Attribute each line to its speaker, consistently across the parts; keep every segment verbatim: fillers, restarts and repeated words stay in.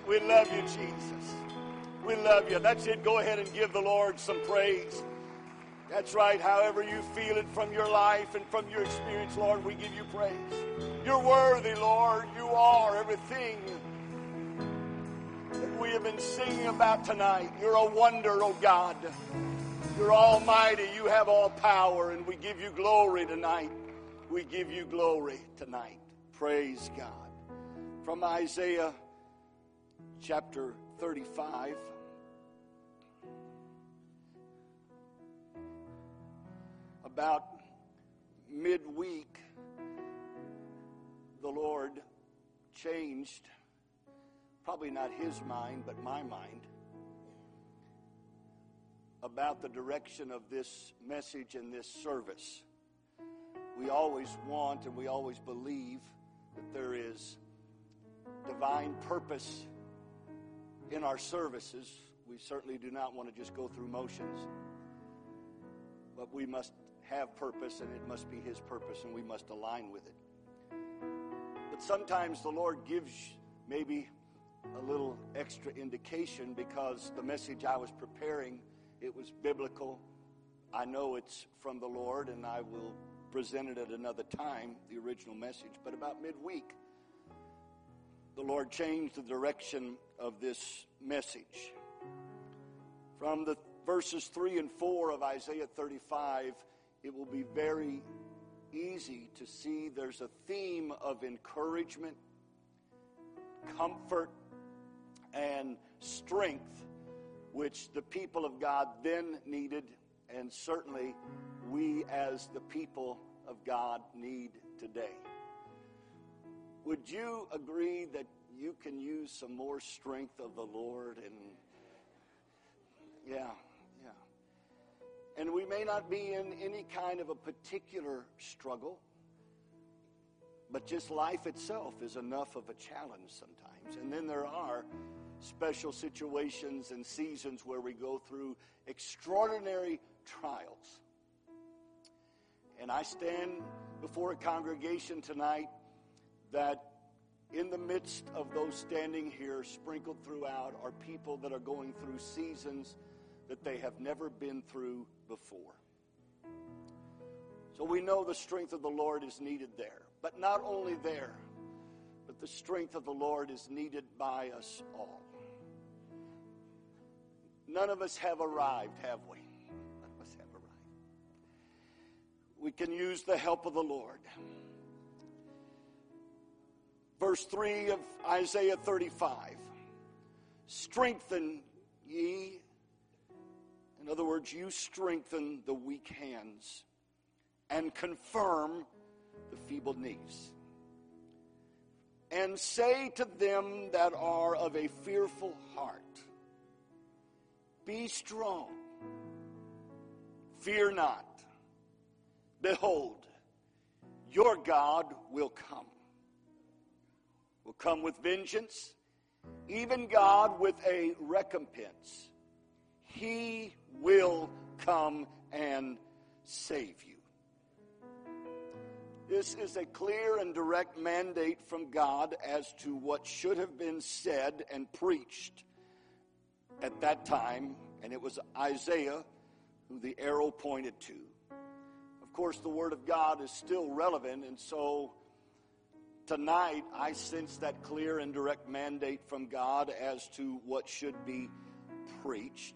Speaker 1: We love you, Jesus. We love you. That's it. Go ahead and give the Lord some praise. That's right. However you feel it from your life and from your experience, Lord, we give you praise. You're worthy, Lord. You are everything that we have been singing about tonight. You're a wonder, oh God. You're almighty. You have all power, and we give you glory tonight. We give you glory tonight. Praise God. From Isaiah chapter thirty-five. About midweek, the Lord changed, probably not his mind, but my mind, about the direction of this message and this service. We always want and we always believe that there is divine purpose in our services. We certainly do not want to just go through motions, but we must have purpose, and it must be his purpose, and we must align with it. But sometimes the Lord gives maybe a little extra indication, because the message I was preparing, it was biblical. I know it's from the Lord, and I will present it at another time, the original message. But about midweek, the Lord changed the direction of this message. From the verses three and four of Isaiah thirty-five, it will be very easy to see there's a theme of encouragement, comfort, and strength, which the people of God then needed, and certainly we as the people of God need today. Would you agree that you can use some more strength of the Lord? And yeah. And we may not be in any kind of a particular struggle, but just life itself is enough of a challenge sometimes. And then there are special situations and seasons where we go through extraordinary trials. And I stand before a congregation tonight that in the midst of those standing here, sprinkled throughout, are people that are going through seasons that they have never been through before. So we know the strength of the Lord is needed there. But not only there, but the strength of the Lord is needed by us all. None of us have arrived, have we? None of us have arrived. We can use the help of the Lord. Verse three of Isaiah thirty-five. Strengthen ye. In other words, you strengthen the weak hands and confirm the feeble knees. And say to them that are of a fearful heart, be strong, fear not. Behold, your God will come. Will come with vengeance, even God with a recompense. He will come and save you. This is a clear and direct mandate from God as to what should have been said and preached at that time, and it was Isaiah who the arrow pointed to. Of course, the Word of God is still relevant, and so tonight I sense that clear and direct mandate from God as to what should be preached.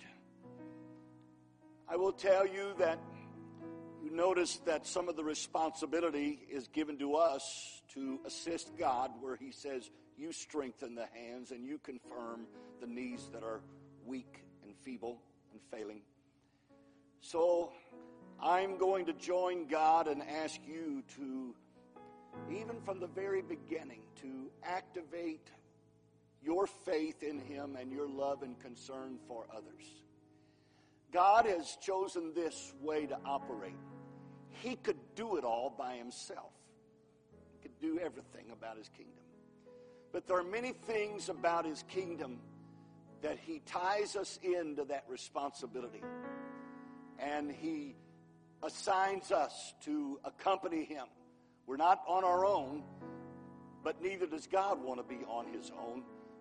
Speaker 1: I will tell you that you notice that some of the responsibility is given to us to assist God, where he says, you strengthen the hands and you confirm the knees that are weak and feeble and failing. So I'm going to join God and ask you to, even from the very beginning, to activate your faith in him and your love and concern for others. God has chosen this way to operate. He could do it all by himself. He could do everything about his kingdom. But there are many things about his kingdom that he ties us into that responsibility. And he assigns us to accompany him. We're not on our own, but neither does God want to be on his own.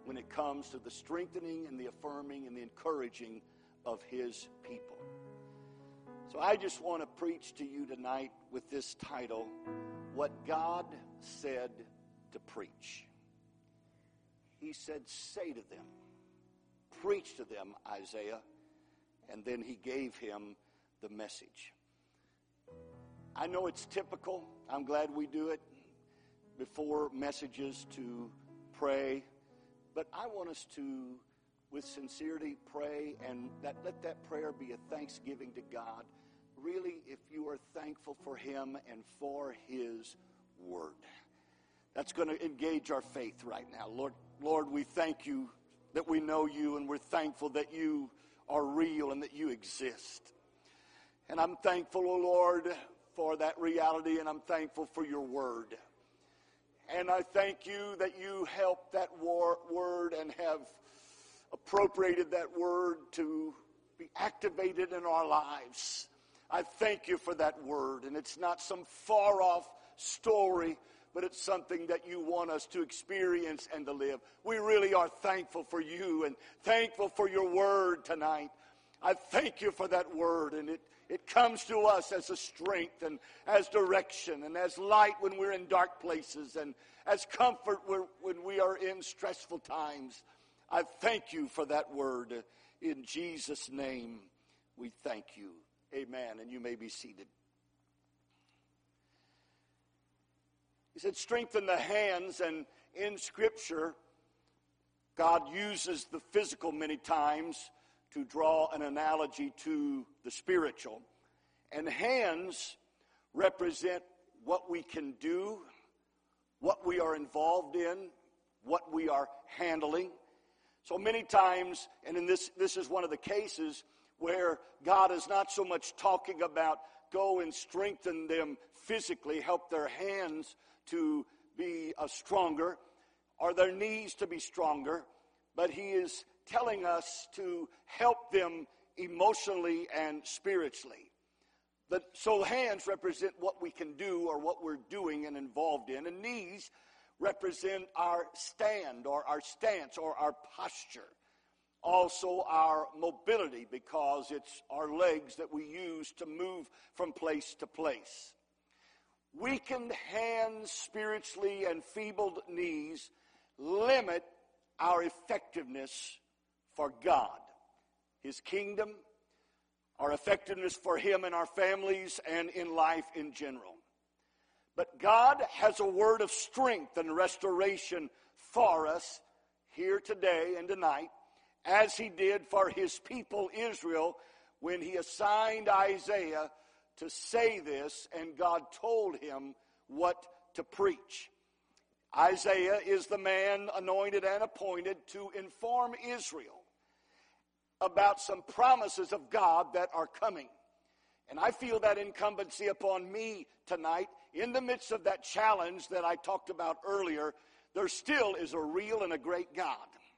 Speaker 1: when it comes to the strengthening and the affirming and the encouraging of his people. So I just want to preach to you tonight with this title, What God Said to Preach. He said, say to them, preach to them, Isaiah, and then he gave him the message. I know it's typical. I'm glad we do it before messages to pray. But I want us to, with sincerity, pray, and that, let that prayer be a thanksgiving to God. Really, if you are thankful for him and for his word. That's going to engage our faith right now. Lord, Lord, we thank you that we know you, and we're thankful that you are real and that you exist. And I'm thankful, oh Lord, for that reality, and I'm thankful for your word. And I thank you that you helped that war, word and have appropriated that word to be activated in our lives. I thank you for that word, and it's not some far-off story, but it's something that you want us to experience and to live. We really are thankful for you and thankful for your word tonight. I thank you for that word, and it, it comes to us as a strength and as direction and as light when we're in dark places and as comfort when we are in stressful times. I thank you for that word. In Jesus' name, we thank you. Amen. And you may be seated. He said, strengthen the hands, and in Scripture, God uses the physical many times to draw an analogy to the spiritual. And hands represent what we can do, what we are involved in, what we are handling. So many times, and in this, this is one of the cases where God is not so much talking about go and strengthen them physically, help their hands to be uh, stronger, or their knees to be stronger, but he is telling us to help them emotionally and spiritually. But, so hands represent what we can do or what we're doing and involved in, and knees represent our stand or our stance or our posture. Also our mobility, because it's our legs that we use to move from place to place. Weakened hands spiritually and feebled knees limit our effectiveness for God, his kingdom, our effectiveness for him and our families and in life in general. But God has a word of strength and restoration for us here today and tonight, as he did for his people Israel when he assigned Isaiah to say this, and God told him what to preach. Isaiah is the man anointed and appointed to inform Israel about some promises of God that are coming. And I feel that incumbency upon me tonight. In the midst of that challenge that I talked about earlier, there still is a real and a great God.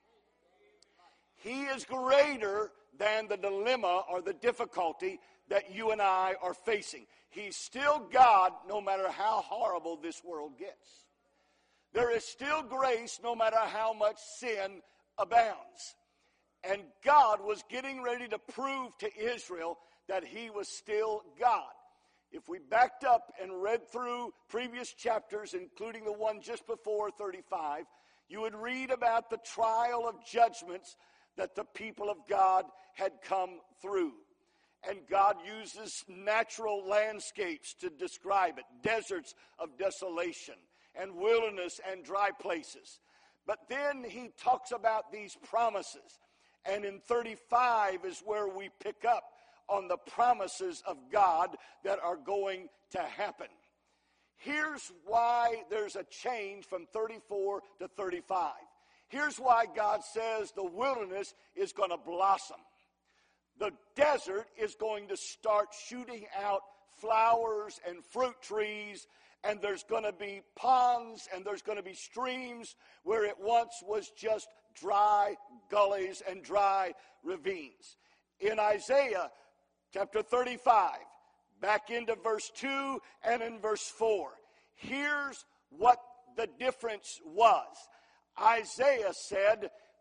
Speaker 1: He is greater than the dilemma or the difficulty that you and I are facing. He's still God no matter how horrible this world gets. There is still grace no matter how much sin abounds. And God was getting ready to prove to Israel that he was still God. If we backed up and read through previous chapters, including the one just before thirty-five, you would read about the trial of judgments that the people of God had come through. And God uses natural landscapes to describe it, deserts of desolation and wilderness and dry places. But then he talks about these promises. And in thirty-five is where we pick up on the promises of God that are going to happen. Here's why there's a change from thirty-four to thirty-five. Here's why God says the wilderness is going to blossom. The desert is going to start shooting out flowers and fruit trees, and there's going to be ponds and there's going to be streams where it once was just dry gullies and dry ravines. In Isaiah chapter thirty-five, back into verse two and in verse four, here's what the difference was. Isaiah said,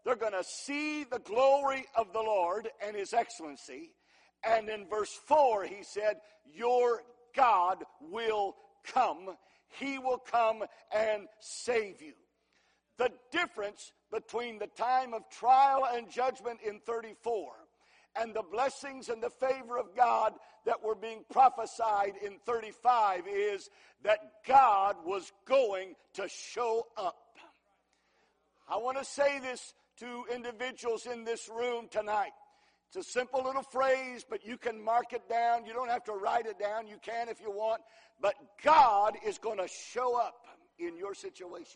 Speaker 1: they're going to see the glory of the Lord and his excellency. And in verse four, he said, your God will come. He will come and save you. The difference between the time of trial and judgment in thirty-four and the blessings and the favor of God that were being prophesied in thirty-five is that God was going to show up. I want to say this to individuals in this room tonight. It's a simple little phrase, but you can mark it down. You don't have to write it down. You can if you want. But God is going to show up in your situation.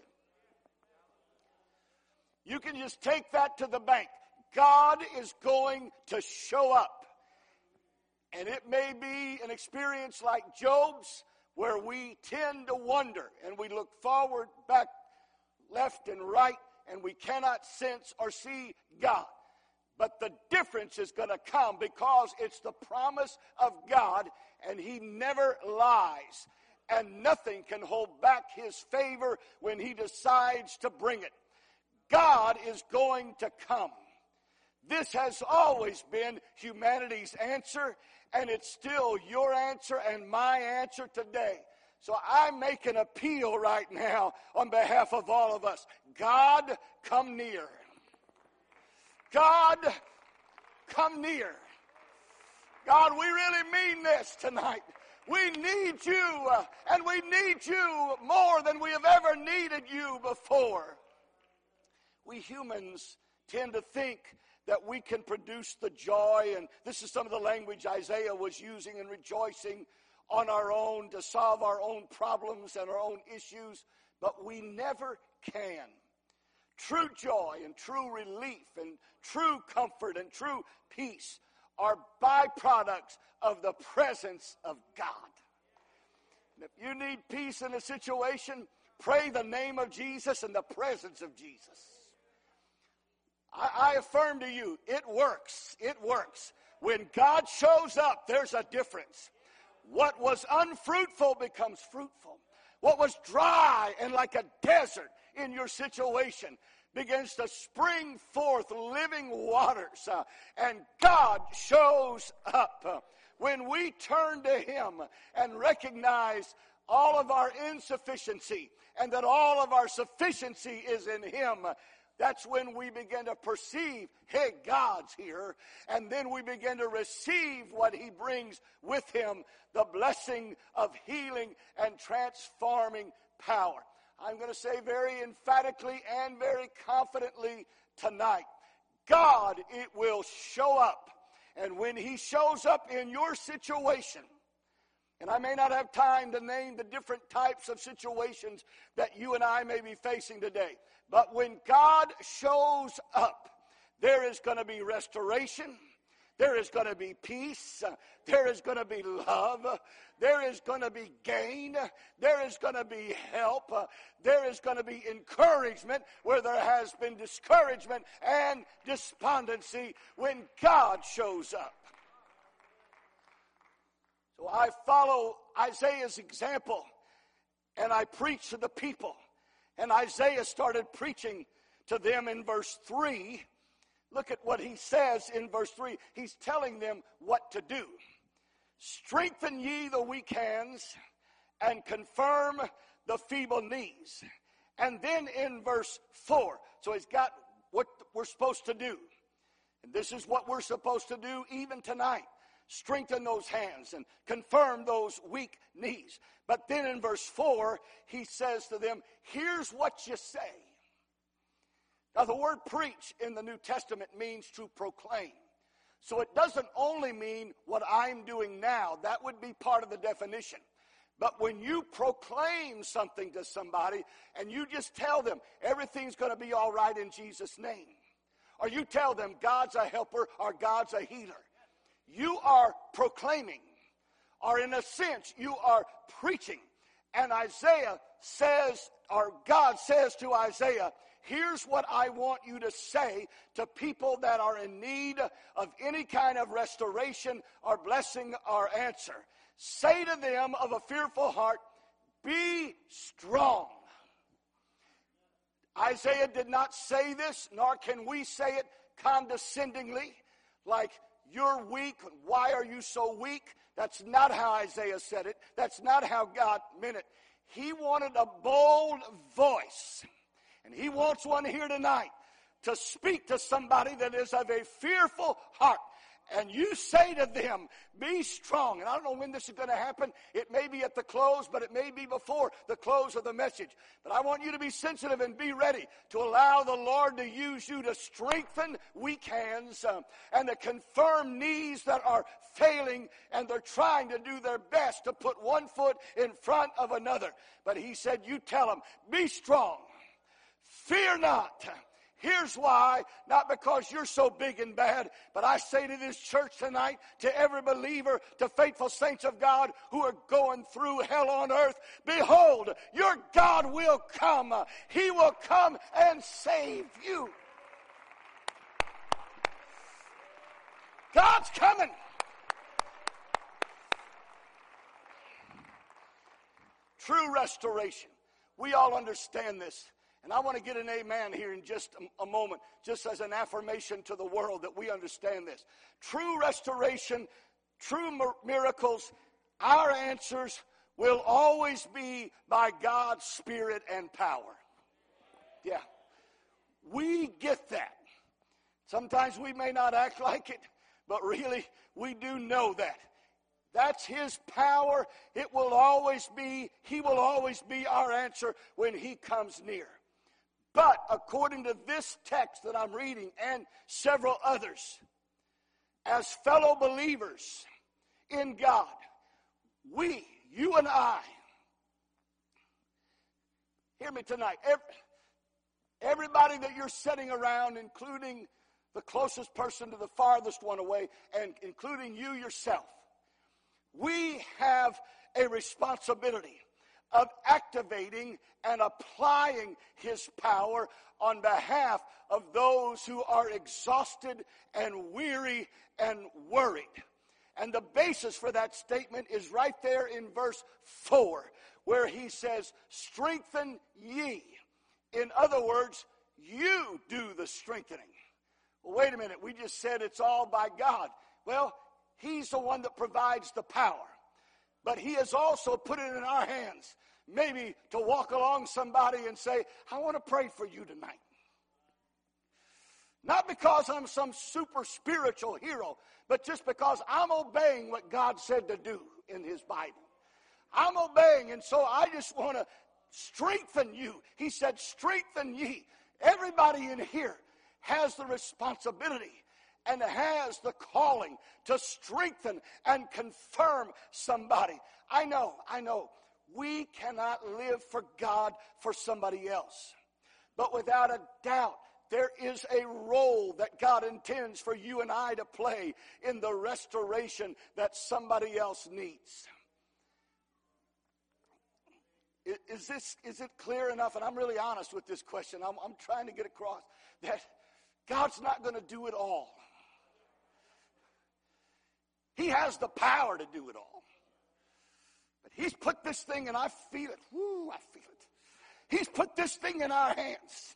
Speaker 1: You can just take that to the bank. God is going to show up. And it may be an experience like Job's, where we tend to wonder and we look forward, back, left, and right, and we cannot sense or see God. But the difference is going to come because it's the promise of God, and he never lies. And nothing can hold back his favor when he decides to bring it. God is going to come. This has always been humanity's answer, and it's still your answer and my answer today. So I make an appeal right now on behalf of all of us. God, come near. God, come near. God, we really mean this tonight. We need you, uh, and we need you more than we have ever needed you before. We humans tend to think that we can produce the joy, and this is some of the language Isaiah was using, and rejoicing on our own to solve our own problems and our own issues, but we never can. True joy and true relief and true comfort and true peace are byproducts of the presence of God. And if you need peace in a situation, pray the name of Jesus and the presence of Jesus. I, I affirm to you, it works. It works. When God shows up, there's a difference. What was unfruitful becomes fruitful. What was dry and like a desert in your situation begins to spring forth living waters. Uh, and God shows up. Uh, when we turn to him and recognize all of our insufficiency and that all of our sufficiency is in him, that's when we begin to perceive, hey, God's here. And then we begin to receive what he brings with him, the blessing of healing and transforming power. I'm going to say very emphatically and very confidently tonight, God, it will show up. And when he shows up in your situation, and I may not have time to name the different types of situations that you and I may be facing today, but when God shows up, there is going to be restoration. There is going to be peace. There is going to be love. There is going to be gain. There is going to be help. There is going to be encouragement where there has been discouragement and despondency when God shows up. So I follow Isaiah's example, and I preach to the people. And Isaiah started preaching to them in verse three. Look at what he says in verse three. He's telling them what to do. Strengthen ye the weak hands, and confirm the feeble knees. And then in verse four, so he's got what we're supposed to do. And this is what we're supposed to do even tonight. Strengthen those hands and confirm those weak knees. But then in verse four, he says to them, here's what you say. Now the word preach in the New Testament means to proclaim. So it doesn't only mean what I'm doing now. That would be part of the definition. But when you proclaim something to somebody and you just tell them everything's going to be all right in Jesus' name, or you tell them God's a helper or God's a healer, you are proclaiming, or in a sense, you are preaching. And Isaiah says, or God says to Isaiah, here's what I want you to say to people that are in need of any kind of restoration or blessing or answer. Say to them of a fearful heart, be strong. Isaiah did not say this, nor can we say it condescendingly, like, you're weak, why are you so weak? That's not how Isaiah said it. That's not how God meant it. He wanted a bold voice, and he wants one here tonight to speak to somebody that is of a fearful heart. And you say to them, be strong. And I don't know when this is going to happen. It may be at the close, but it may be before the close of the message. But I want you to be sensitive and be ready to allow the Lord to use you to strengthen weak hands um, and to confirm knees that are failing, and they're trying to do their best to put one foot in front of another. But he said, you tell them, be strong. Fear not. Here's why, not because you're so big and bad, but I say to this church tonight, to every believer, to faithful saints of God who are going through hell on earth, behold, your God will come. He will come and save you. God's coming. True restoration. We all understand this. And I want to get an amen here in just a, a moment, just as an affirmation to the world that we understand this. True restoration, true mir- miracles, our answers will always be by God's Spirit and power. Yeah. We get that. Sometimes we may not act like it, but really we do know that. That's His power. It will always be, He will always be our answer when He comes near. But according to this text that I'm reading and several others, as fellow believers in God, we, you and I, hear me tonight, every, everybody that you're sitting around, including the closest person to the farthest one away, and including you yourself, we have a responsibility of activating and applying His power on behalf of those who are exhausted and weary and worried. And the basis for that statement is right there in verse four, where he says, strengthen ye. In other words, you do the strengthening. Well, wait a minute, we just said it's all by God. Well, He's the one that provides the power. But He has also put it in our hands, maybe to walk along somebody and say, I want to pray for you tonight. Not because I'm some super spiritual hero, but just because I'm obeying what God said to do in His Bible. I'm obeying, and so I just want to strengthen you. He said, strengthen ye. Everybody in here has the responsibility and has the calling to strengthen and confirm somebody. I know, I know, we cannot live for God for somebody else. But without a doubt, there is a role that God intends for you and I to play in the restoration that somebody else needs. Is this, is it clear enough? And I'm really honest with this question. I'm, I'm trying to get across that God's not going to do it all. He has the power to do it all. But He's put this thing, and I feel it. Woo, I feel it. He's put this thing in our hands.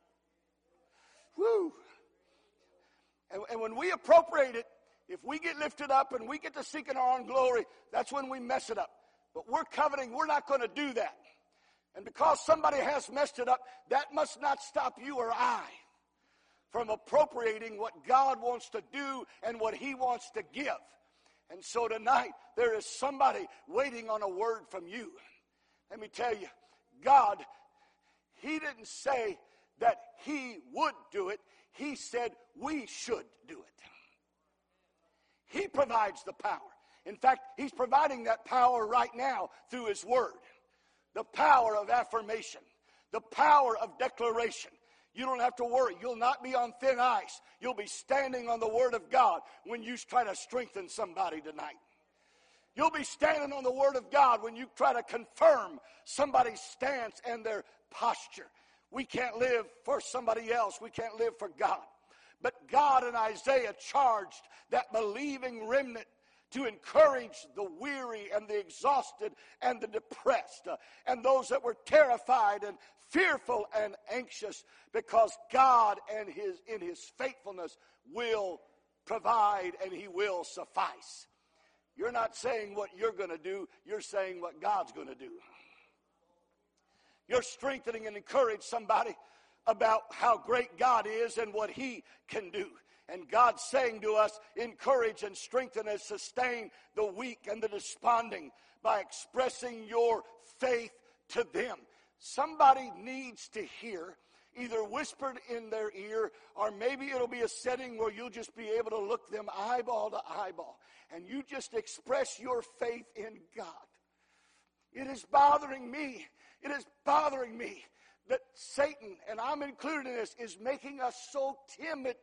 Speaker 1: Woo. And, and when we appropriate it, if we get lifted up and we get to seek in our own glory, that's when we mess it up. But we're coveting, we're not going to do that. And because somebody has messed it up, that must not stop you or I from appropriating what God wants to do and what He wants to give. And so tonight, there is somebody waiting on a word from you. Let me tell you, God, He didn't say that He would do it. He said we should do it. He provides the power. In fact, He's providing that power right now through His Word. The power of affirmation. The power of declaration. You don't have to worry. You'll not be on thin ice. You'll be standing on the Word of God when you try to strengthen somebody tonight. You'll be standing on the Word of God when you try to confirm somebody's stance and their posture. We can't live for somebody else. We can't live for God. But God and Isaiah charged that believing remnant to encourage the weary and the exhausted and the depressed, uh, and those that were terrified and fearful and anxious, because God and his in his faithfulness will provide and he will suffice. You're not saying what you're going to do, you're saying what God's going to do. You're strengthening and encouraging somebody about how great God is and what he can do. And God's saying to us, encourage and strengthen and sustain the weak and the desponding by expressing your faith to them. Somebody needs to hear, either whispered in their ear, or maybe it'll be a setting where you'll just be able to look them eyeball to eyeball, and you just express your faith in God. It is bothering me. It is bothering me that Satan, and I'm included in this, is making us so timid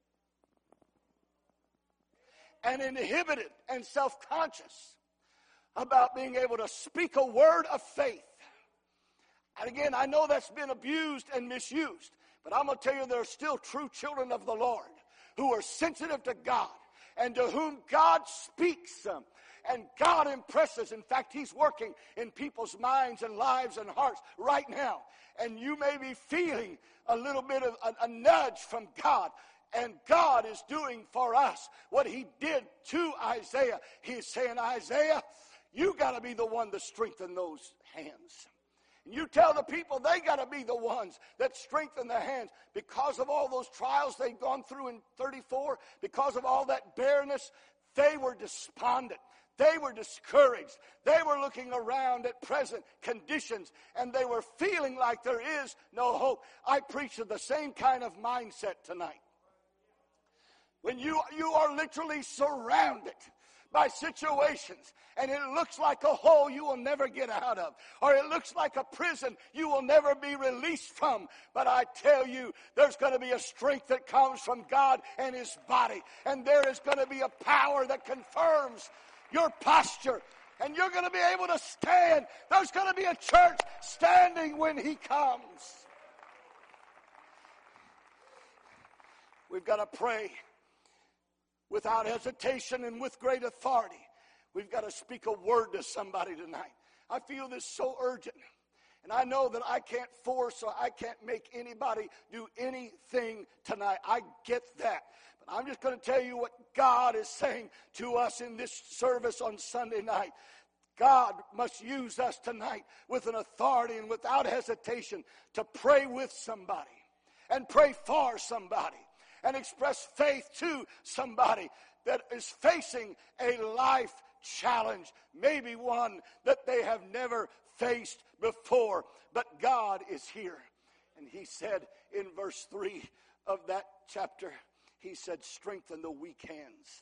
Speaker 1: and inhibited and self-conscious about being able to speak a word of faith. And again, I know that's been abused and misused, but I'm going to tell you there are still true children of the Lord who are sensitive to God and to whom God speaks um, and God impresses. In fact, he's working in people's minds and lives and hearts right now. And you may be feeling a little bit of a, a nudge from God. And God is doing for us what he did to Isaiah. He's saying, Isaiah, you got to be the one to strengthen those hands. And you tell the people they got to be the ones that strengthen their hands because of all those trials they've gone through in thirty-four, because of all that bareness. They were despondent. They were discouraged. They were looking around at present conditions, and they were feeling like there is no hope. I preach to the same kind of mindset tonight. When you, you are literally surrounded by situations, and it looks like a hole you will never get out of, or it looks like a prison you will never be released from. But I tell you, there's going to be a strength that comes from God and his body, and there is going to be a power that confirms your posture, and you're going to be able to stand. There's going to be a church standing when he comes. We've got to pray without hesitation and with great authority. We've got to speak a word to somebody tonight. I feel this so urgent. And I know that I can't force or I can't make anybody do anything tonight. I get that. But I'm just going to tell you what God is saying to us in this service on Sunday night. God must use us tonight with an authority and without hesitation to pray with somebody and pray for somebody and express faith to somebody that is facing a life challenge, maybe one that they have never faced before. But God is here. And he said in verse three of that chapter, he said, strengthen the weak hands.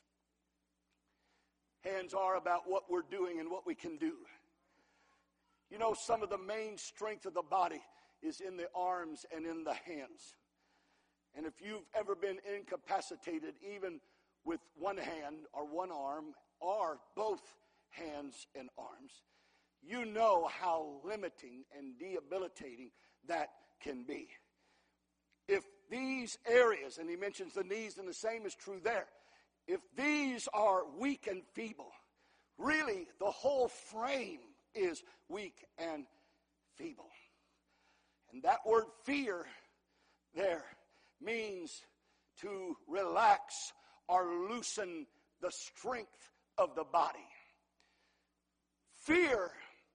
Speaker 1: Hands are about what we're doing and what we can do. You know, some of the main strength of the body is in the arms and in the hands. And if you've ever been incapacitated, even with one hand or one arm or both hands and arms, you know how limiting and debilitating that can be. If these areas, and he mentions the knees, and the same is true there, if these are weak and feeble, really the whole frame is weak and feeble. And that word fear there means to relax or loosen the strength of the body. Fear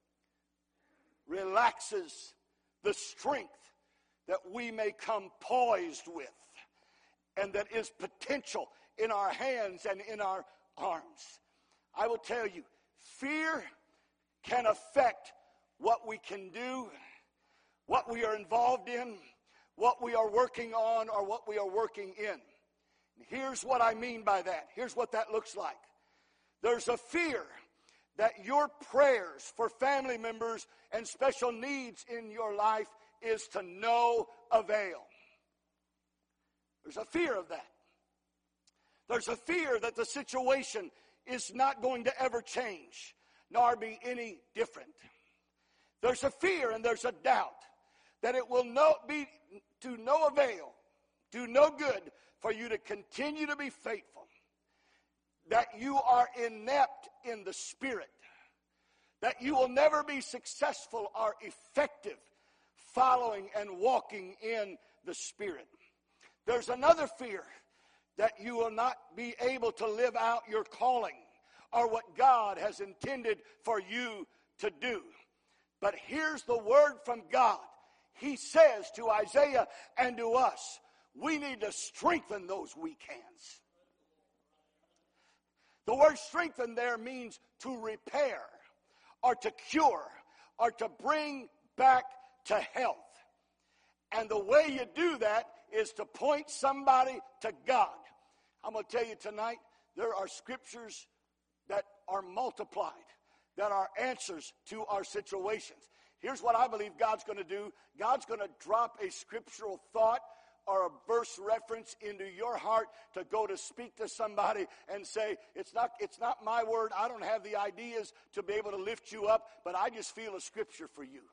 Speaker 1: relaxes the strength that we may come poised with and that is potential in our hands and in our arms. I will tell you, fear can affect what we can do, what we are involved in, what we are working on, or what we are working in. Here's what I mean by that. Here's what that looks like. There's a fear that your prayers for family members and special needs in your life is to no avail. There's a fear of that. There's a fear that the situation is not going to ever change, nor be any different. There's a fear and there's a doubt that it will no, be to no avail, do no good for you to continue to be faithful. that you are inept in the Spirit, that you will never be successful or effective following and walking in the Spirit. There's another fear, that you will not be able to live out your calling or what God has intended for you to do. But here's the word from God. He says to Isaiah and to us, we need to strengthen those weak hands. The word strengthen there means to repair or to cure or to bring back to health. And the way you do that is to point somebody to God. I'm going to tell you tonight, there are scriptures that are multiplied, that are answers to our situations. Here's what I believe God's going to do. God's going to drop a scriptural thought or a verse reference into your heart to go to speak to somebody and say, it's not, it's not my word. I don't have the ideas to be able to lift you up, but I just feel a scripture for you.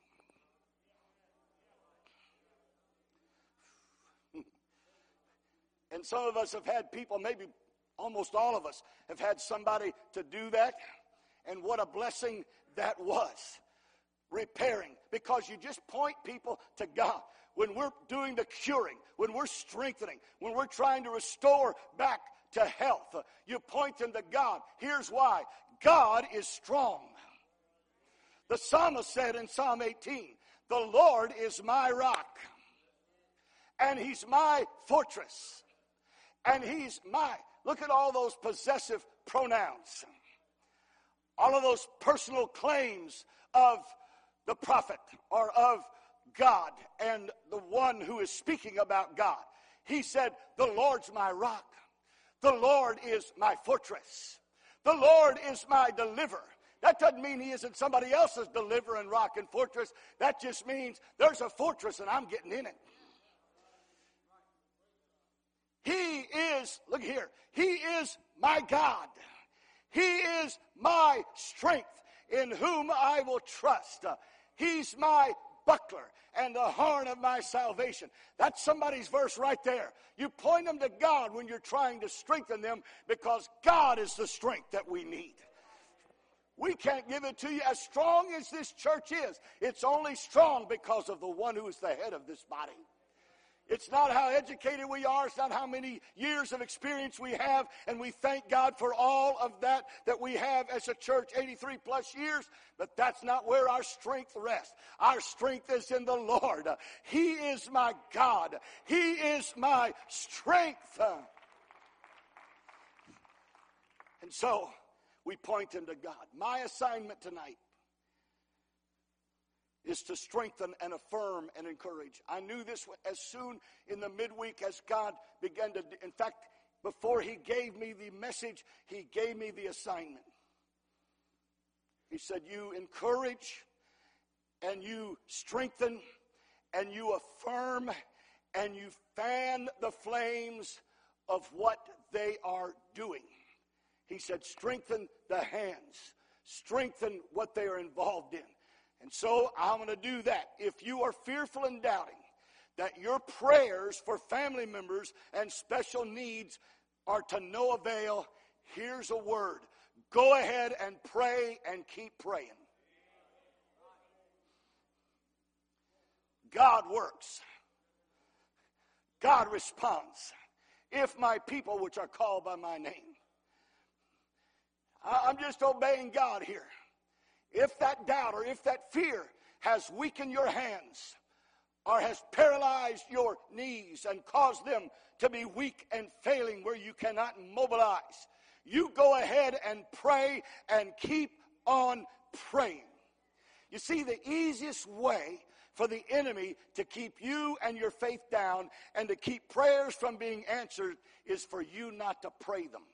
Speaker 1: And some of us have had people, maybe almost all of us, have had somebody to do that. And what a blessing that was. Repairing. Because you just point people to God. When we're doing the curing, when we're strengthening, when we're trying to restore back to health, you point them to God. Here's why. God is strong. The psalmist said in Psalm eighteen, the Lord is my rock, and he's my fortress. And he's my, look at all those possessive pronouns. All of those personal claims of the prophet or of God and the one who is speaking about God. He said, the Lord's my rock. The Lord is my fortress. The Lord is my deliverer. That doesn't mean he isn't somebody else's deliverer and rock and fortress. That just means there's a fortress and I'm getting in it. He is, look here, he is my God. He is my strength in whom I will trust. Uh, he's my buckler and the horn of my salvation. That's somebody's verse right there. You point them to God when you're trying to strengthen them, because God is the strength that we need. We can't give it to you. As strong as this church is, it's only strong because of the one who is the head of this body. It's not how educated we are. It's not how many years of experience we have. And we thank God for all of that that we have as a church, eighty-three plus years. But that's not where our strength rests. Our strength is in the Lord. He is my God. He is my strength. And so we point him to God. My assignment tonight is to strengthen and affirm and encourage. I knew this as soon in the midweek as God began to, in fact, before he gave me the message, he gave me the assignment. He said, you encourage and you strengthen and you affirm and you fan the flames of what they are doing. He said, strengthen the hands, strengthen what they are involved in. And so I'm going to do that. If you are fearful and doubting that your prayers for family members and special needs are to no avail, here's a word. Go ahead and pray and keep praying. God works. God responds. If my people, which are called by my name. I'm just obeying God here. If that doubt or if that fear has weakened your hands or has paralyzed your knees and caused them to be weak and failing where you cannot mobilize, you go ahead and pray and keep on praying. You see, the easiest way for the enemy to keep you and your faith down and to keep prayers from being answered is for you not to pray them.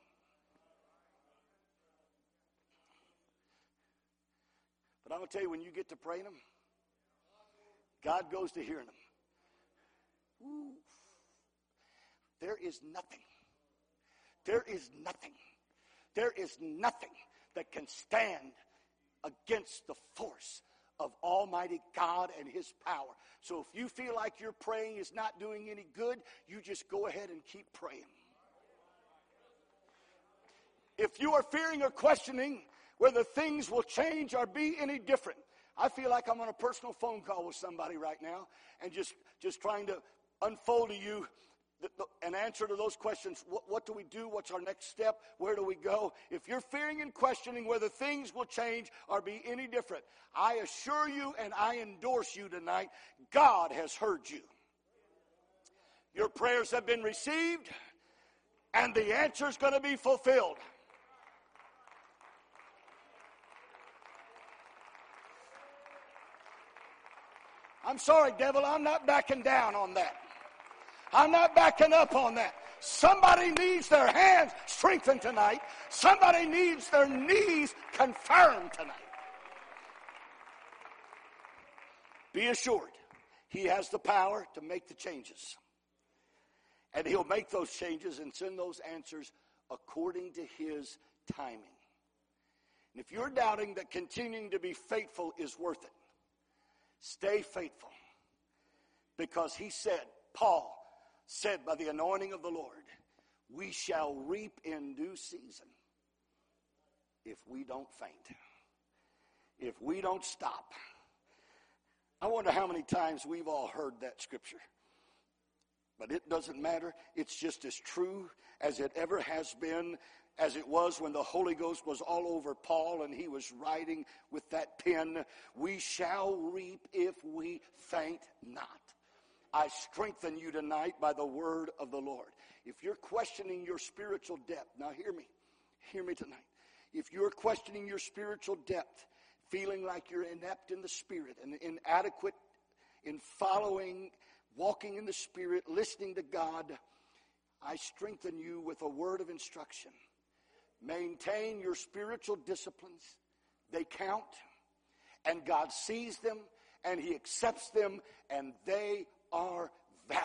Speaker 1: But I'm going to tell you, when you get to praying them, God goes to hearing them. Ooh. There is nothing. There is nothing. There is nothing that can stand against the force of Almighty God and his power. So if you feel like your praying is not doing any good, you just go ahead and keep praying. If you are fearing or questioning whether things will change or be any different, I feel like I'm on a personal phone call with somebody right now and just, just trying to unfold to you the, the, an answer to those questions. What, what do we do? What's our next step? Where do we go? If you're fearing and questioning whether things will change or be any different, I assure you and I endorse you tonight, God has heard you. Your prayers have been received, and the answer is going to be fulfilled. I'm sorry, devil, I'm not backing down on that. I'm not backing up on that. Somebody needs their hands strengthened tonight. Somebody needs their knees confirmed tonight. Be assured, he has the power to make the changes. And he'll make those changes and send those answers according to his timing. And if you're doubting that continuing to be faithful is worth it, stay faithful. Because he said, Paul said, by the anointing of the Lord, we shall reap in due season if we don't faint, if we don't stop. I wonder how many times we've all heard that scripture. But it doesn't matter. It's just as true as it ever has been, as it was when the Holy Ghost was all over Paul and he was writing with that pen. We shall reap if we faint not. I strengthen you tonight by the word of the Lord. If you're questioning your spiritual depth, now hear me, hear me tonight. If you're questioning your spiritual depth, feeling like you're inept in the spirit and inadequate in following, walking in the Spirit, listening to God, I strengthen you with a word of instruction. Maintain your spiritual disciplines. They count, and God sees them, and he accepts them, and they are valid.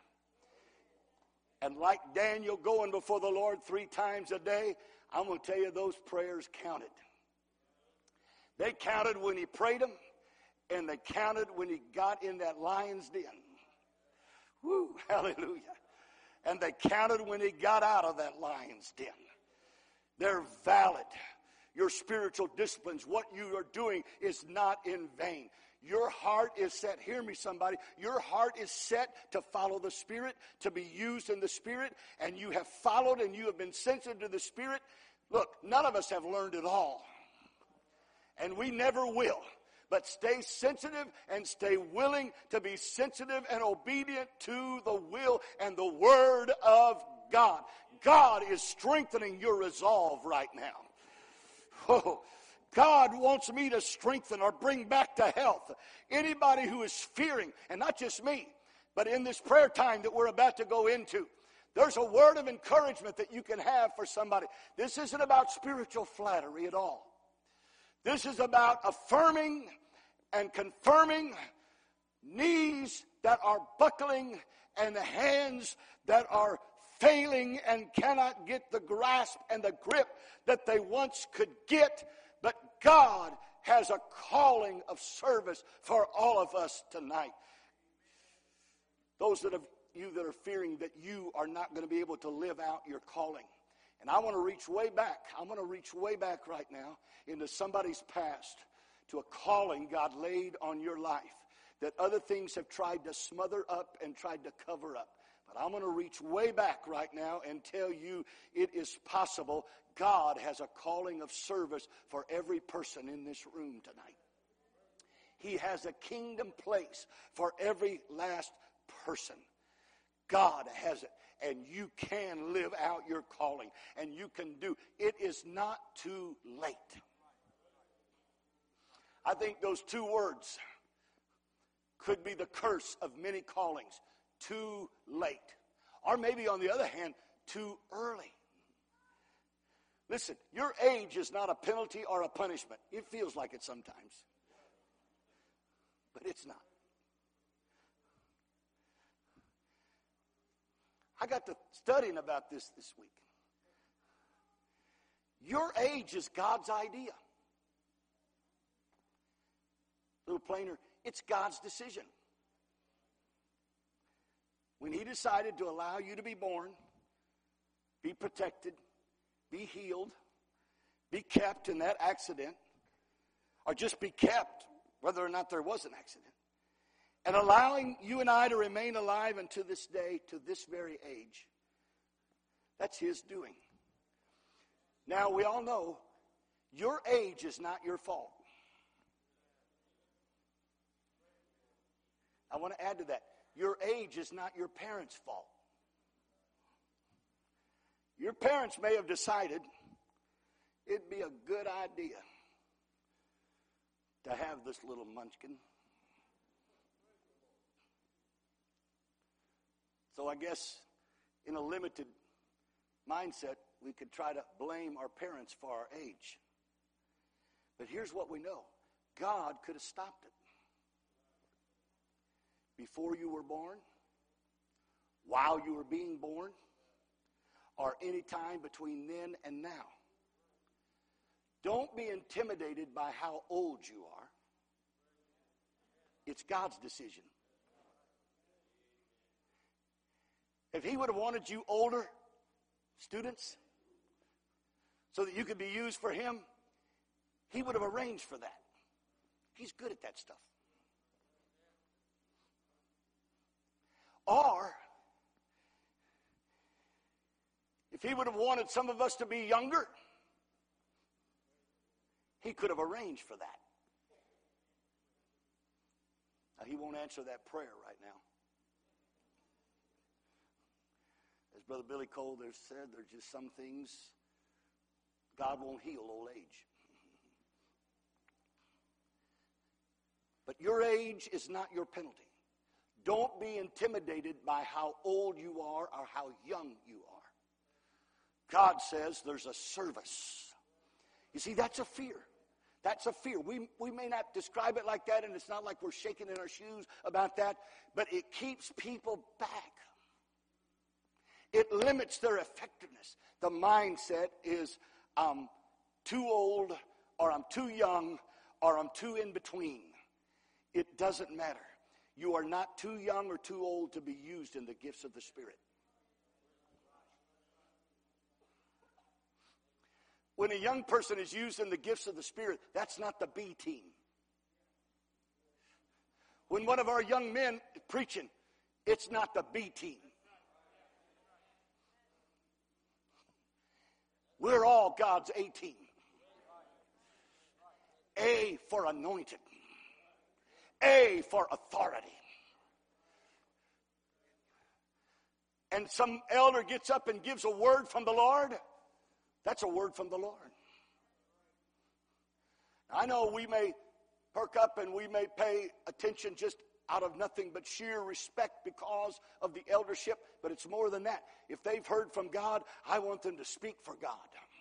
Speaker 1: And like Daniel going before the Lord three times a day, I'm going to tell you those prayers counted. They counted when he prayed them, and they counted when he got in that lion's den. Woo, hallelujah. And they counted when he got out of that lion's den. They're valid. Your spiritual disciplines, what you are doing is not in vain. Your heart is set, hear me somebody, your heart is set to follow the Spirit, to be used in the Spirit, and you have followed and you have been sensitive to the Spirit. Look, none of us have learned it all. And we never will. But stay sensitive and stay willing to be sensitive and obedient to the will and the word of God. God is strengthening your resolve right now. Oh, God wants me to strengthen or bring back to health anybody who is fearing, and not just me, but in this prayer time that we're about to go into. There's a word of encouragement that you can have for somebody. This isn't about spiritual flattery at all. This is about affirming and confirming knees that are buckling and hands that are failing and cannot get the grasp and the grip that they once could get. But God has a calling of service for all of us tonight. Those that have, you that are fearing that you are not going to be able to live out your calling. And I want to reach way back. I want to reach way back right now into somebody's past, to a calling God laid on your life that other things have tried to smother up and tried to cover up. But I'm going to reach way back right now and tell you it is possible. God has a calling of service for every person in this room tonight. He has a kingdom place for every last person. God has it. And you can live out your calling. And you can do. It is not too late. I think those two words could be the curse of many callings. Too late. Or maybe on the other hand, too early. Listen, your age is not a penalty or a punishment. It feels like it sometimes. But it's not. I got to studying about this this week. Your age is God's idea. A little plainer, it's God's decision. When he decided to allow you to be born, be protected, be healed, be kept in that accident, or just be kept whether or not there was an accident, and allowing you and I to remain alive unto this day, to this very age, that's his doing. Now, we all know your age is not your fault. I want to add to that. Your age is not your parents' fault. Your parents may have decided it'd be a good idea to have this little munchkin. So I guess in a limited mindset, we could try to blame our parents for our age. But here's what we know. God could have stopped it. Before you were born, while you were being born, or any time between then and now. Don't be intimidated by how old you are. It's God's decision. If he would have wanted you older, students, so that you could be used for him, he would have arranged for that. He's good at that stuff. Or, if he would have wanted some of us to be younger, he could have arranged for that. Now, he won't answer that prayer right now. As Brother Billy Cole there said, there's just some things God won't heal old age. But your age is not your penalty. Don't be intimidated by how old you are or how young you are. God says there's a service. You see, that's a fear. That's a fear. We, we may not describe it like that, and it's not like we're shaking in our shoes about that, but it keeps people back. It limits their effectiveness. The mindset is, I'm too old, or I'm too young, or I'm too in between. It doesn't matter. You are not too young or too old to be used in the gifts of the Spirit. When a young person is used in the gifts of the Spirit, that's not the B team. When one of our young men is preaching, it's not the B team. We're all God's A team. A for anointed. A for authority. And some elder gets up and gives a word from the Lord. That's a word from the Lord. I know we may perk up and we may pay attention just out of nothing but sheer respect because of the eldership, but it's more than that. If they've heard from God, I want them to speak for God.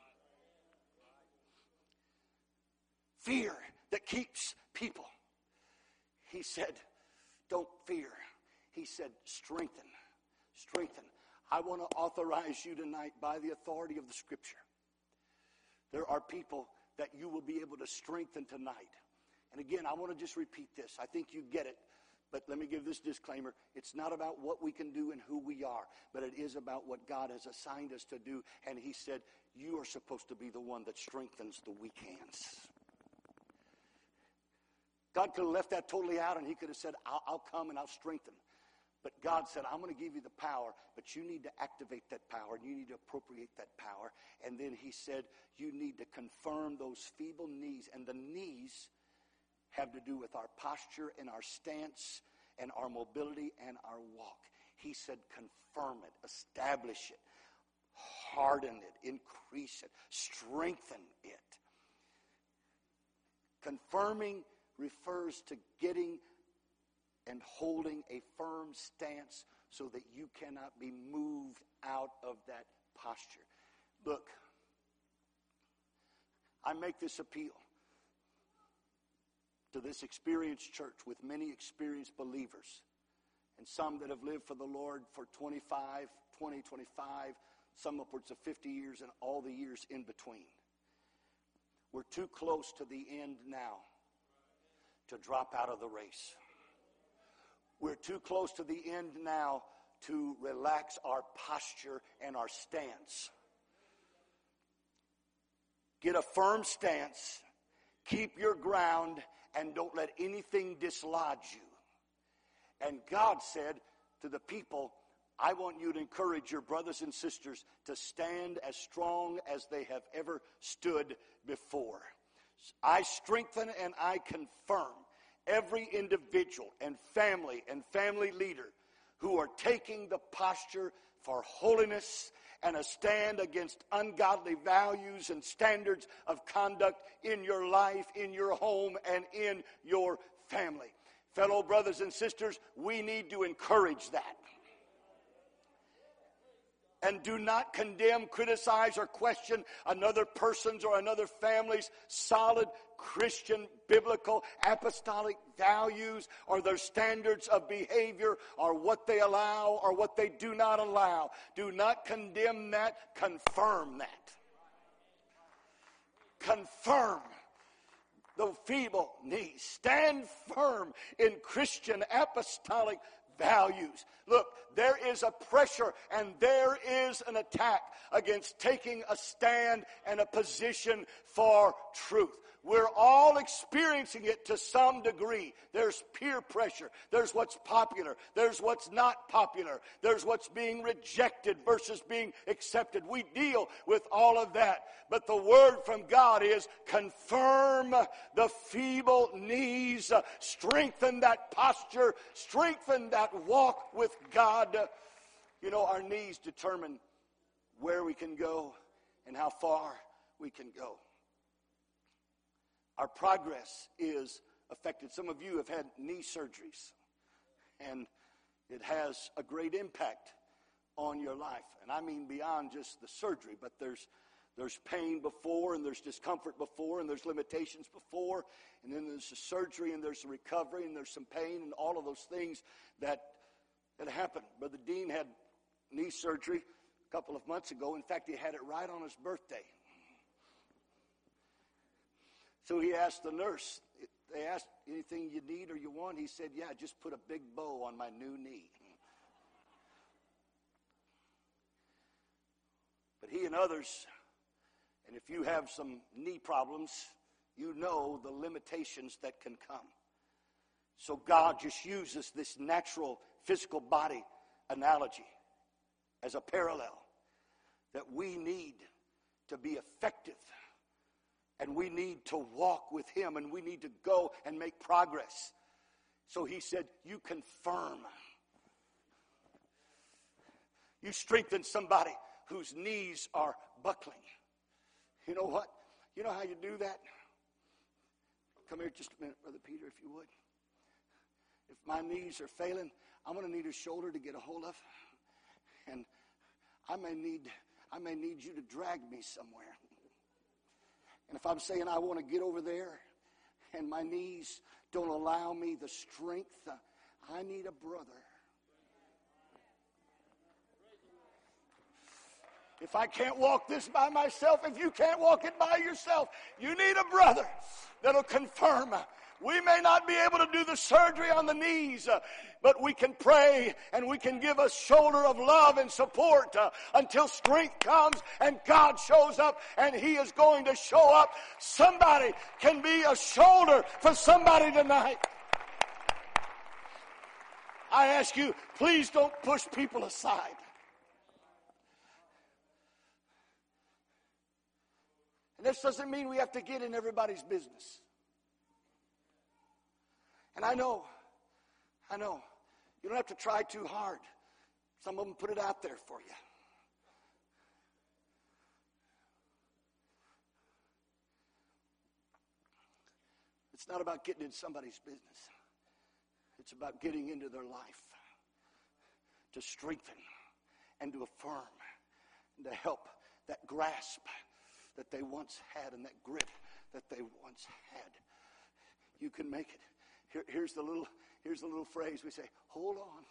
Speaker 1: Fear that keeps people. He said, don't fear. He said, strengthen. Strengthen. I want to authorize you tonight by the authority of the Scripture. There are people that you will be able to strengthen tonight. And again, I want to just repeat this. I think you get it. But let me give this disclaimer. It's not about what we can do and who we are, but it is about what God has assigned us to do. And he said, you are supposed to be the one that strengthens the weak hands. God could have left that totally out, and he could have said, I'll, I'll come and I'll strengthen. But God said, I'm going to give you the power, but you need to activate that power, and you need to appropriate that power. And then he said, you need to confirm those feeble knees. And the knees have to do with our posture and our stance and our mobility and our walk. He said, confirm it, establish it, harden it, increase it, strengthen it. Confirming refers to getting and holding a firm stance so that you cannot be moved out of that posture. Look, I make this appeal to this experienced church with many experienced believers and some that have lived for the Lord for twenty-five, twenty, twenty-five, some upwards of fifty years, and all the years in between. We're too close to the end now to drop out of the race. We're too close to the end now to relax our posture and our stance. Get a firm stance. Keep your ground and don't let anything dislodge you. And God said to the people, I want you to encourage your brothers and sisters to stand as strong as they have ever stood before. I strengthen and I confirm every individual and family and family leader who are taking the posture for holiness and a stand against ungodly values and standards of conduct in your life, in your home, and in your family. Fellow brothers and sisters, we need to encourage that. And do not condemn, criticize, or question another person's or another family's solid Christian, biblical, apostolic values or their standards of behavior or what they allow or what they do not allow. Do not condemn that. Confirm that. Confirm the feeble knees. Stand firm in Christian apostolic values. Look, there is a pressure and there is an attack against taking a stand and a position for truth. We're all experiencing it to some degree. There's peer pressure. There's what's popular. There's what's not popular. There's what's being rejected versus being accepted. We deal with all of that. But the word from God is confirm the feeble knees. Strengthen that posture. Strengthen that walk with God. You know, our knees determine where we can go and how far we can go. Our progress is affected. Some of you have had knee surgeries, and it has a great impact on your life. And I mean beyond just the surgery, but there's there's pain before, and there's discomfort before, and there's limitations before, and then there's the surgery, and there's the recovery, and there's some pain, and all of those things that, that happen. Brother Dean had knee surgery a couple of months ago. In fact, he had it right on his birthday. So he asked the nurse, they asked, anything you need or you want? He said, yeah, just put a big bow on my new knee. But he and others, and if you have some knee problems, you know the limitations that can come. So God just uses this natural physical body analogy as a parallel that we need to be effective. And we need to walk with him, and we need to go and make progress. So he said, you confirm. You strengthen somebody whose knees are buckling. You know what? You know how you do that? Come here just a minute, Brother Peter, if you would. If my knees are failing, I'm going to need a shoulder to get a hold of. And I may need, I may need you to drag me somewhere. And if I'm saying I want to get over there and my knees don't allow me the strength, I need a brother. If I can't walk this by myself, if you can't walk it by yourself, you need a brother that'll confirm. We may not be able to do the surgery on the knees, uh, but we can pray and we can give a shoulder of love and support uh, until strength comes and God shows up, and he is going to show up. Somebody can be a shoulder for somebody tonight. I ask you, please don't push people aside. And this doesn't mean we have to get in everybody's business. And I know, I know, you don't have to try too hard. Some of them put it out there for you. It's not about getting in somebody's business. It's about getting into their life to strengthen and to affirm and to help that grasp that they once had and that grip that they once had. You can make it. Here, here's the little, here's the little phrase we say, hold on.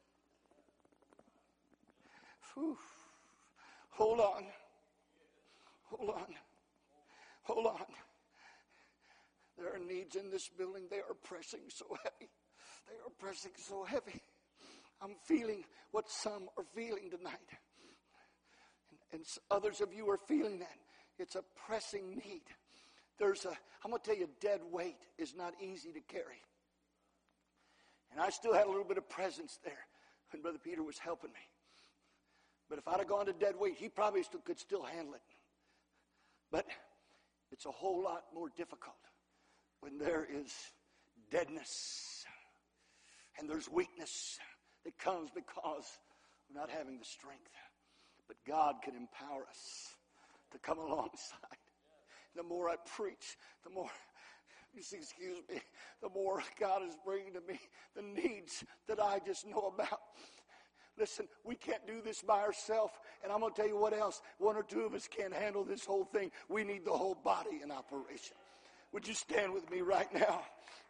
Speaker 1: Whew. Hold on. Hold on. Hold on. There are needs in this building. They are pressing so heavy. They are pressing so heavy. I'm feeling what some are feeling tonight. And, and others of you are feeling that It's a pressing need. There's a, I'm going to tell you, dead weight is not easy to carry. And I still had a little bit of presence there when Brother Peter was helping me. But if I'd have gone to dead weight, he probably still could still handle it. But it's a whole lot more difficult when there is deadness and there's weakness that comes because of not having the strength. But God can empower us to come alongside. The more I preach, the more, just excuse me, the more God is bringing to me the needs that I just know about. Listen, we can't do this by ourselves. And I'm going to tell you what else. One or two of us can't handle this whole thing. We need the whole body in operation. Would you stand with me right now?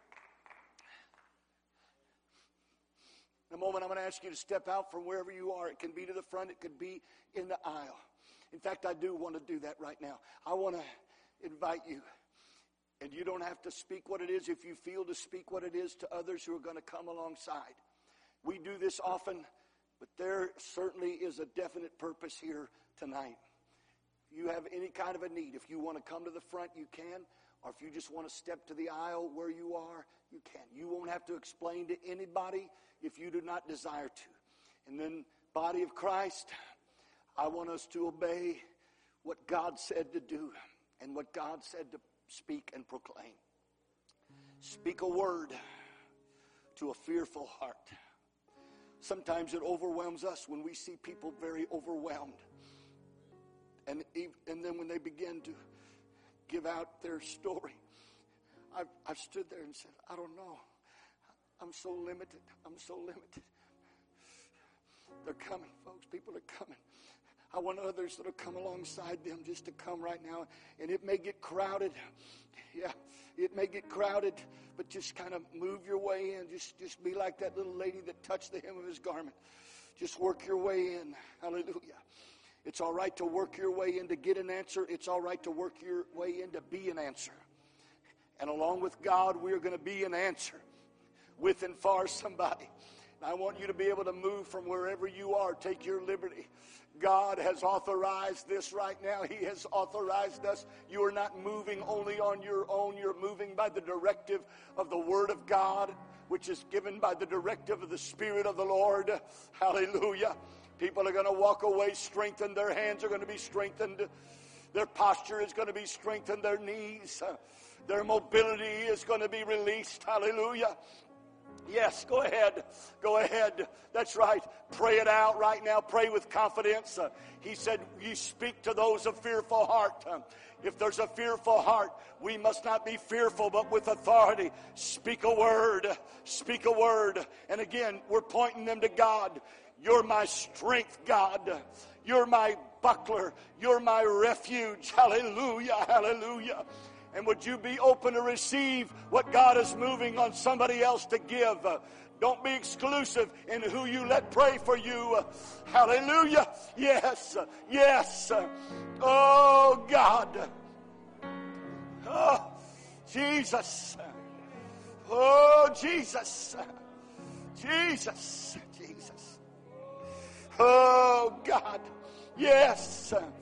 Speaker 1: In a moment, I'm going to ask you to step out from wherever you are. It can be to the front. It could be in the aisle. In fact, I do want to do that right now. I want to invite you. And you don't have to speak what it is if you feel to speak what it is to others who are going to come alongside. We do this often, but there certainly is a definite purpose here tonight. If you have any kind of a need, if you want to come to the front, you can. Or if you just want to step to the aisle where you are, you can. You won't have to explain to anybody if you do not desire to. And then, body of Christ, I want us to obey what God said to do and what God said to speak and proclaim. Speak a word to a fearful heart. Sometimes it overwhelms us when we see people very overwhelmed. And, and then when they begin to give out their story, I've, I've stood there and said, I don't know. I'm so limited. I'm so limited. They're coming, folks. People are coming. I want others that will come alongside them just to come right now. And it may get crowded. Yeah, it may get crowded, but just kind of move your way in. Just, just be like that little lady that touched the hem of his garment. Just work your way in. Hallelujah. It's all right to work your way in to get an answer. It's all right to work your way in to be an answer. And along with God, we are going to be an answer with and for somebody. And I want you to be able to move from wherever you are. Take your liberty. God has authorized this right now. He has authorized us. You are not moving only on your own. You're moving by the directive of the Word of God, which is given by the directive of the Spirit of the Lord. Hallelujah. People are going to walk away strengthened. Their hands are going to be strengthened. Their posture is going to be strengthened. Their knees, uh, their mobility is going to be released. Hallelujah. Yes, go ahead. Go ahead. That's right. Pray it out right now. Pray with confidence. Uh, he said, you speak to those of fearful heart. Uh, if there's a fearful heart, we must not be fearful, but with authority. Speak a word. Speak a word. And again, we're pointing them to God. You're my strength, God. You're my buckler. You're my refuge. Hallelujah. Hallelujah. And would you be open to receive what God is moving on somebody else to give? Don't be exclusive in who you let pray for you. Hallelujah. Yes. Yes. Oh, God. Oh, Jesus. Oh, Jesus. Jesus. Jesus. Oh, God. Yes.